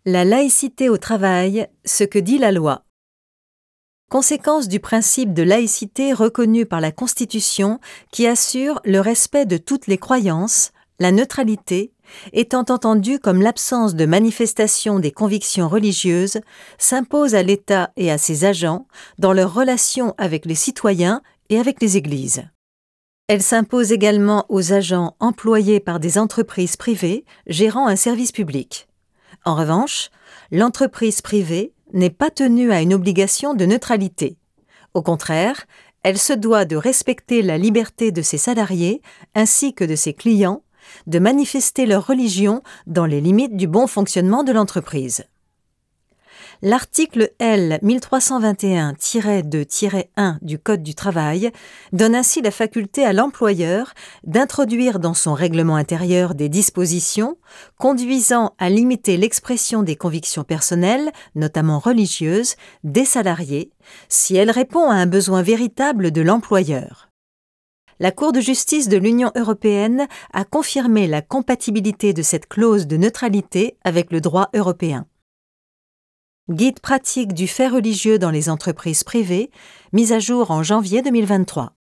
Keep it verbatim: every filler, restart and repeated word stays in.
La laïcité au travail, ce que dit la loi. Conséquence du principe de laïcité reconnu par la Constitution qui assure le respect de toutes les croyances, la neutralité, étant entendue comme l'absence de manifestation des convictions religieuses, s'impose à l'État et à ses agents dans leurs relations avec les citoyens et avec les églises. Elle s'impose également aux agents employés par des entreprises privées gérant un service public. En revanche, l'entreprise privée n'est pas tenue à une obligation de neutralité. Au contraire, elle se doit de respecter la liberté de ses salariés ainsi que de ses clients, de manifester leur religion dans les limites du bon fonctionnement de l'entreprise. L'article L mille trois cent vingt et un tiret deux tiret un du Code du travail donne ainsi la faculté à l'employeur d'introduire dans son règlement intérieur des dispositions conduisant à limiter l'expression des convictions personnelles, notamment religieuses, des salariés, si elle répond à un besoin véritable de l'employeur. La Cour de justice de l'Union européenne a confirmé la compatibilité de cette clause de neutralité avec le droit européen. Guide pratique du fait religieux dans les entreprises privées, mise à jour en janvier deux mille vingt-trois.